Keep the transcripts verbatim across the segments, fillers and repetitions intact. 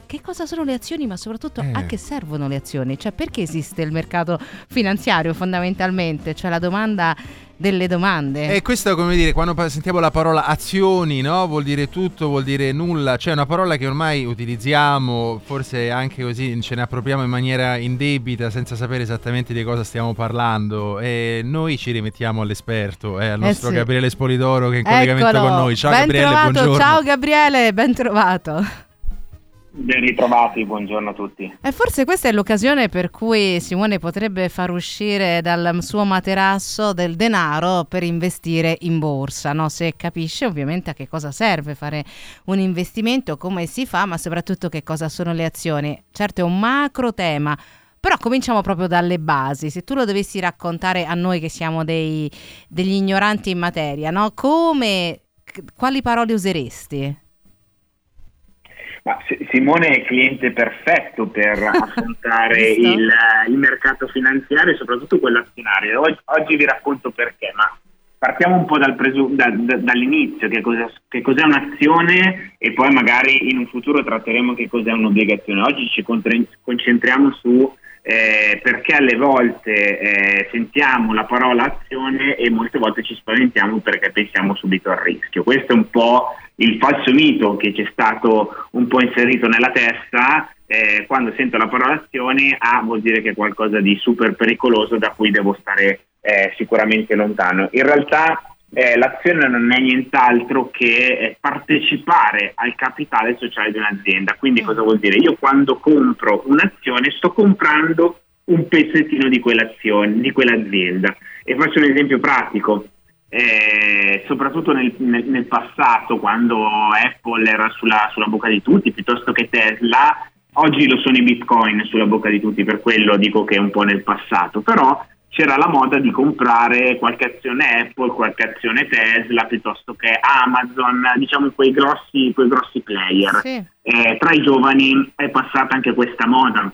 che cosa sono le azioni, ma soprattutto Eh. a che servono le azioni, cioè perché esiste il mercato finanziario fondamentalmente, cioè la domanda delle domande. E questo, come dire, quando pa- sentiamo la parola azioni, no? Vuol dire tutto, vuol dire nulla. C'è una parola che ormai utilizziamo, forse anche così ce ne appropriamo in maniera indebita, senza sapere esattamente di cosa stiamo parlando. E noi ci rimettiamo all'esperto, eh, al Eh nostro sì. Gabriele Spolidoro che è in collegamento Eccolo, con noi. Ciao ben Gabriele, trovato, buongiorno. ciao Gabriele, ben trovato. Ben ritrovati, buongiorno a tutti. E forse questa è l'occasione per cui Simone potrebbe far uscire dal suo materasso del denaro per investire in borsa, no? Se capisce ovviamente a che cosa serve fare un investimento, come si fa, ma soprattutto che cosa sono le azioni. Certo è un macro tema, però cominciamo proprio dalle basi. Se tu lo dovessi raccontare a noi che siamo dei, degli ignoranti in materia, no? Come, quali parole useresti? Ma Simone è il cliente perfetto per affrontare Visto? il, il mercato finanziario e soprattutto quello azionario. Oggi, oggi vi racconto perché, ma partiamo un po' dal presu- da, da, dall'inizio, che, cosa, che cos'è un'azione e poi magari in un futuro tratteremo che cos'è un'obbligazione. Oggi ci contre- concentriamo su eh, perché alle volte eh, sentiamo la parola azione e molte volte ci spaventiamo perché pensiamo subito al rischio. Questo è un po' il falso mito che ci è stato un po' inserito nella testa. Eh, quando sento la parola azione, ah, vuol dire che è qualcosa di super pericoloso da cui devo stare eh, sicuramente lontano. In realtà eh, l'azione non è nient'altro che eh, partecipare al capitale sociale di un'azienda. Quindi cosa vuol dire? Io quando compro un'azione sto comprando un pezzettino di quell'azione, di quell'azienda. E faccio un esempio pratico. Eh, soprattutto nel, nel, nel passato, quando Apple era sulla, sulla bocca di tutti piuttosto che Tesla, oggi lo sono i Bitcoin sulla bocca di tutti, per quello dico che è un po' nel passato, però c'era la moda di comprare qualche azione Apple, qualche azione Tesla piuttosto che Amazon, diciamo quei grossi, quei grossi player. Sì. Eh, tra i giovani è passata anche questa moda.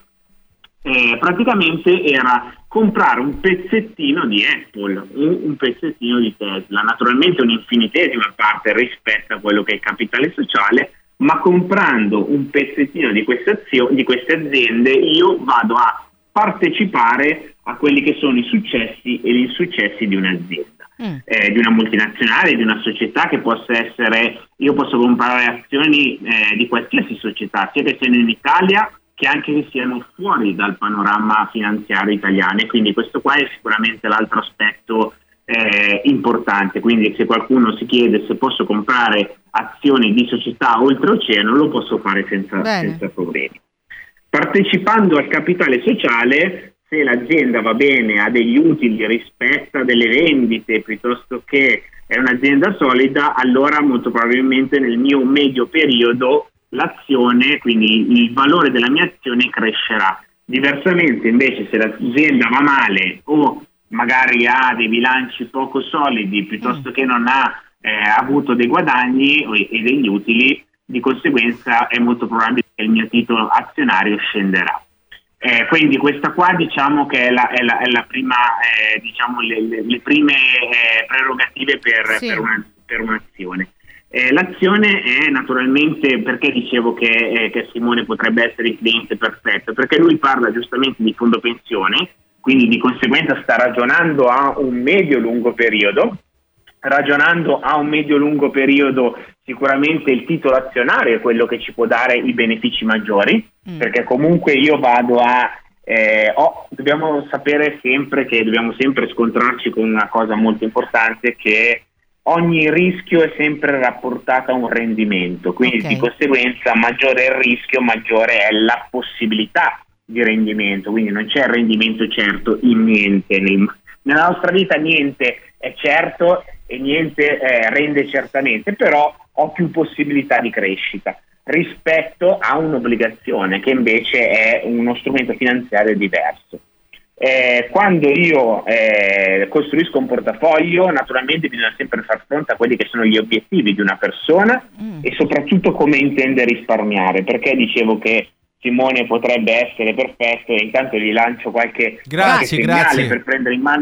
Eh, praticamente era comprare un pezzettino di Apple, un, un pezzettino di Tesla, naturalmente un'infinitesima parte rispetto a quello che è il capitale sociale, ma comprando un pezzettino di queste, azio- di queste aziende io vado a partecipare a quelli che sono i successi e gli insuccessi di un'azienda, mm. eh, di una multinazionale, di una società che possa essere, io posso comprare azioni eh, di qualsiasi società, sia che siano in Italia che anche che siano fuori dal panorama finanziario italiano, e quindi questo qua è sicuramente l'altro aspetto eh, importante. Quindi se qualcuno si chiede se posso comprare azioni di società oltreoceano, lo posso fare senza, senza problemi. Partecipando al capitale sociale, se l'azienda va bene, ha degli utili, rispetta delle vendite, piuttosto che è un'azienda solida, allora molto probabilmente nel mio medio periodo l'azione, quindi il valore della mia azione crescerà. Diversamente invece se l'azienda va male o magari ha dei bilanci poco solidi, piuttosto che non ha eh, avuto dei guadagni o, e degli utili, di conseguenza è molto probabile che il mio titolo azionario scenderà. Eh, quindi questa qua diciamo che è la, è la, è la prima, eh, diciamo le, le, le prime eh, prerogative per, sì. per, una, per un'azione. Eh, l'azione è naturalmente, perché dicevo che, eh, che Simone potrebbe essere il cliente perfetto, perché lui parla giustamente di fondo pensione, quindi di conseguenza sta ragionando a un medio-lungo periodo. Ragionando a un medio-lungo periodo, sicuramente il titolo azionario è quello che ci può dare i benefici maggiori, mm. perché comunque io vado a eh, oh, dobbiamo sapere sempre che dobbiamo sempre scontrarci con una cosa molto importante, che ogni rischio è sempre rapportato a un rendimento, quindi okay. di conseguenza maggiore è il rischio, maggiore è la possibilità di rendimento, quindi non c'è rendimento certo in niente. Nel, nella nostra vita niente è certo e niente eh, rende certamente, però ho più possibilità di crescita rispetto a un'obbligazione che invece è uno strumento finanziario diverso. Eh, quando io eh, costruisco un portafoglio, naturalmente bisogna sempre far fronte a quelli che sono gli obiettivi di una persona mm. e soprattutto come intende risparmiare, perché dicevo che Simone potrebbe essere perfetto e intanto gli lancio qualche, grazie, qualche segnale grazie. per prendere in mano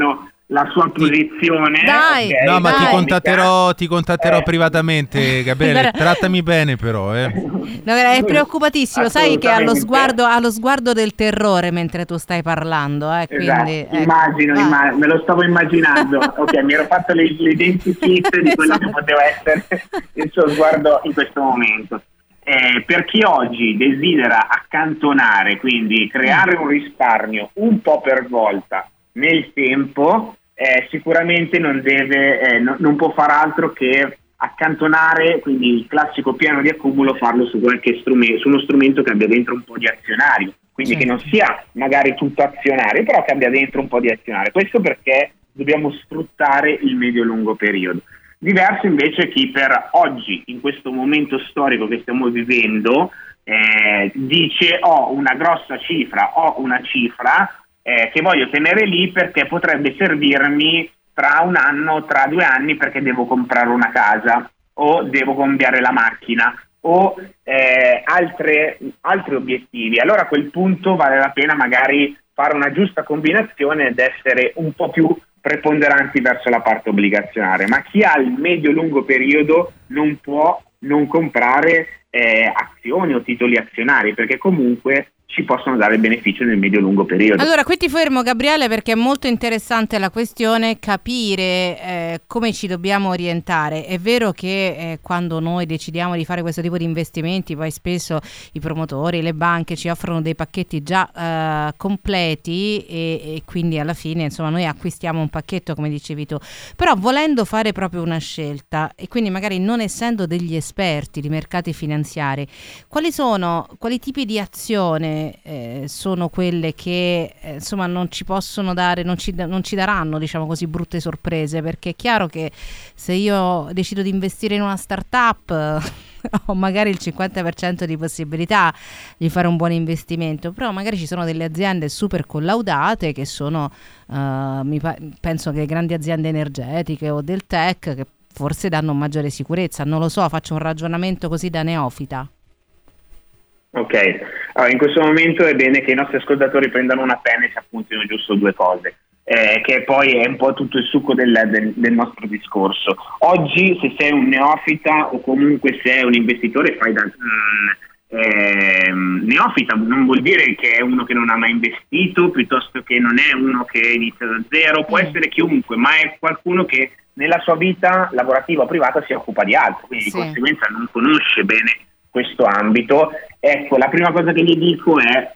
la sua posizione. Dai, okay, no, ma dai. ti contatterò, ti contatterò Eh. privatamente, Gabriele. Trattami bene, però. Eh. No, è preoccupatissimo, sai che ha lo Assolutamente. sguardo, ha lo sguardo del terrore mentre tu stai parlando, eh, quindi, Esatto, ecco. immagino, Vai. immag- me lo stavo immaginando. Ok, mi ero fatto le, le identikit di quello che Esatto. poteva essere il suo sguardo in questo momento. Eh, per chi oggi desidera accantonare, quindi creare un risparmio un po' per volta nel tempo, eh, sicuramente non deve, eh, no- non può far altro che accantonare, quindi il classico piano di accumulo, farlo su qualche strumento, su uno strumento che abbia dentro un po' di azionario, quindi Certo. che non sia magari tutto azionario, però che abbia dentro un po' di azionario. Questo perché dobbiamo sfruttare il medio-lungo periodo. Diverso invece chi per oggi, in questo momento storico che stiamo vivendo, eh, dice ho una grossa cifra, ho una cifra eh, che voglio tenere lì perché potrebbe servirmi tra un anno, tra due anni, perché devo comprare una casa o devo cambiare la macchina o eh, altre, altri obiettivi. Allora a quel punto vale la pena magari fare una giusta combinazione ed essere un po' più preponderanti verso la parte obbligazionaria, ma chi ha il medio-lungo periodo non può non comprare eh, azioni o titoli azionari, perché comunque ci possono dare beneficio nel medio-lungo periodo. Allora, qui ti fermo, Gabriele, perché è molto interessante la questione, capire eh, come ci dobbiamo orientare. È vero che eh, quando noi decidiamo di fare questo tipo di investimenti, poi spesso i promotori, le banche ci offrono dei pacchetti già eh, completi e, e quindi alla fine, insomma, noi acquistiamo un pacchetto, come dicevi tu. Però volendo fare proprio una scelta e quindi magari non essendo degli esperti di mercati finanziari, quali sono, quali tipi di azione Eh, sono quelle che eh, insomma non ci possono dare, non ci, non ci daranno, diciamo così, brutte sorprese? Perché è chiaro che se io decido di investire in una startup ho magari il cinquanta per cento di possibilità di fare un buon investimento, però magari ci sono delle aziende super collaudate che sono uh, mi pa- penso che grandi aziende energetiche o del tech, che forse danno maggiore sicurezza. Non lo so, faccio un ragionamento così da neofita. Ok, allora, in questo momento è bene che i nostri ascoltatori prendano una penna e si appuntino giusto due cose, eh, che poi è un po' tutto il succo del, del, del nostro discorso. Oggi, se sei un neofita o comunque sei un investitore, fai da mm, eh, neofita non vuol dire che è uno che non ha mai investito, piuttosto che non è uno che inizia da zero, può essere chiunque, ma è qualcuno che nella sua vita lavorativa o privata si occupa di altro, quindi Sì. di conseguenza non conosce bene questo ambito. Ecco, la prima cosa che gli dico è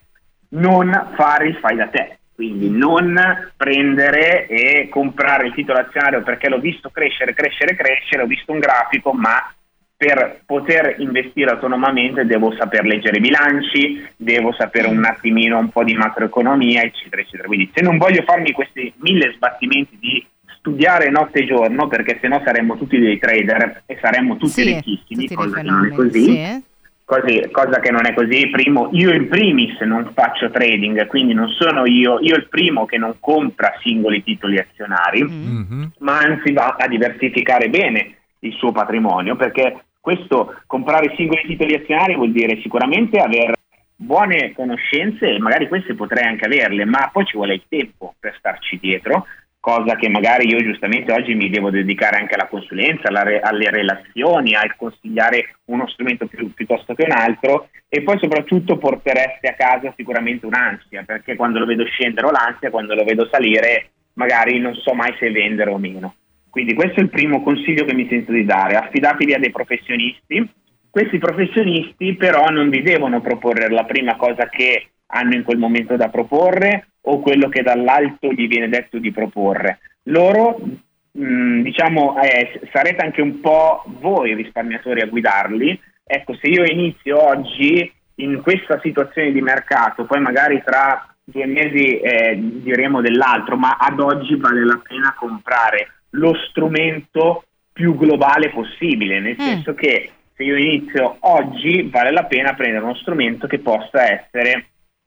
non fare il fai da te, quindi non prendere e comprare il titolo azionario perché l'ho visto crescere, crescere, crescere, ho visto un grafico, ma per poter investire autonomamente devo saper leggere i bilanci, devo sapere un attimino un po' di macroeconomia, eccetera, eccetera. Quindi se non voglio farmi questi mille sbattimenti di studiare notte e giorno, perché sennò saremmo tutti dei trader e saremmo tutti Sì, ricchissimi, tutti dei cosa che non è fenomeni, così. sì. Così, cosa che non è così. Primo, io in primis non faccio trading, quindi non sono io, io il primo che non compra singoli titoli azionari, Mm. Mhm. ma anzi va a diversificare bene il suo patrimonio, perché questo comprare singoli titoli azionari vuol dire sicuramente avere buone conoscenze, e magari queste potrei anche averle, ma poi ci vuole il tempo per starci dietro, cosa che magari io giustamente oggi mi devo dedicare anche alla consulenza, alla re- alle relazioni, al consigliare uno strumento più, piuttosto che un altro, e poi soprattutto portereste a casa sicuramente un'ansia, perché quando lo vedo scendere o l'ansia, quando lo vedo salire magari non so mai se vendere o meno. Quindi questo è il primo consiglio che mi sento di dare: affidatevi a dei professionisti. Questi professionisti però non vi devono proporre la prima cosa che hanno in quel momento da proporre o quello che dall'alto gli viene detto di proporre. Loro mh, diciamo eh, sarete anche un po' voi risparmiatori a guidarli. Ecco, se io inizio oggi in questa situazione di mercato, poi magari tra due mesi eh, diremo dell'altro, ma ad oggi vale la pena comprare lo strumento più globale possibile, nel Mm. senso che se io inizio oggi vale la pena prendere uno strumento che possa essere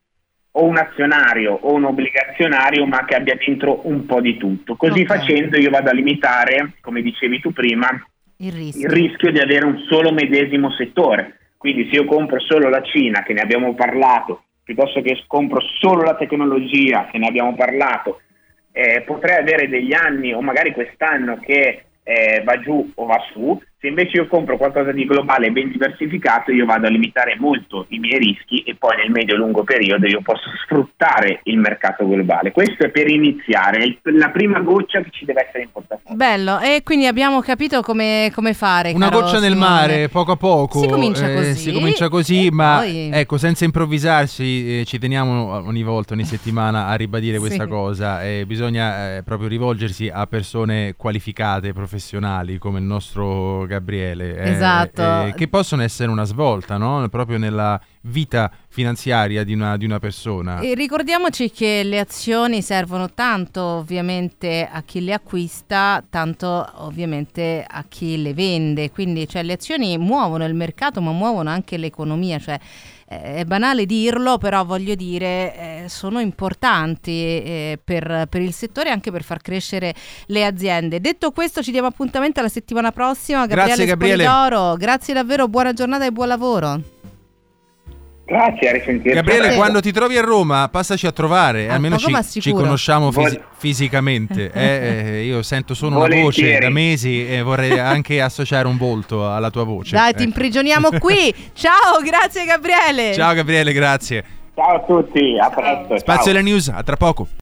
o un azionario o un obbligazionario, ma che abbia dentro un po' di tutto. Così Ok. facendo io vado a limitare, come dicevi tu prima, Il rischio. il rischio di avere un solo medesimo settore. Quindi se io compro solo la Cina, che ne abbiamo parlato, piuttosto che compro solo la tecnologia, che ne abbiamo parlato, eh, potrei avere degli anni o magari quest'anno che eh, va giù o va su. Se invece io compro qualcosa di globale e ben diversificato, io vado a limitare molto i miei rischi e poi nel medio e lungo periodo io posso sfruttare il mercato globale. Questo è per iniziare, è il- la prima goccia che ci deve essere in portafoglio. Bello, e quindi abbiamo capito come, come fare. Una caro goccia nel Simone. mare, poco a poco. Si comincia eh, così. si comincia così, e ma poi- ecco, senza improvvisarsi, eh, ci teniamo ogni volta, ogni settimana a ribadire questa Sì. cosa. Eh, bisogna eh, proprio rivolgersi a persone qualificate, professionali, come il nostro Gabriele. eh, Esatto. eh, che possono essere una svolta, no? Proprio nella vita finanziaria di una, di una persona. E ricordiamoci che le azioni servono tanto ovviamente a chi le acquista, tanto ovviamente a chi le vende, quindi cioè, le azioni muovono il mercato ma muovono anche l'economia, cioè eh, è banale dirlo, però voglio dire eh, sono importanti eh, per, per il settore e anche per far crescere le aziende. Detto questo, ci diamo appuntamento alla settimana prossima. Gabriele Grazie, Gabriele. Spolidoro, grazie davvero, buona giornata e buon lavoro. Grazie, a risentirci. Gabriele, Sì. quando ti trovi a Roma, passaci a trovare, Ah, almeno poco ci, ma ci sicuro. conosciamo fisi- Vol- fisicamente. eh, eh, io sento solo una voce Volentieri. da mesi e vorrei anche associare un volto alla tua voce. Dai, ti Ecco. imprigioniamo qui. Ciao, grazie Gabriele. Ciao Gabriele, grazie. Ciao a tutti, a presto. Spazio ciao. alle news, a tra poco.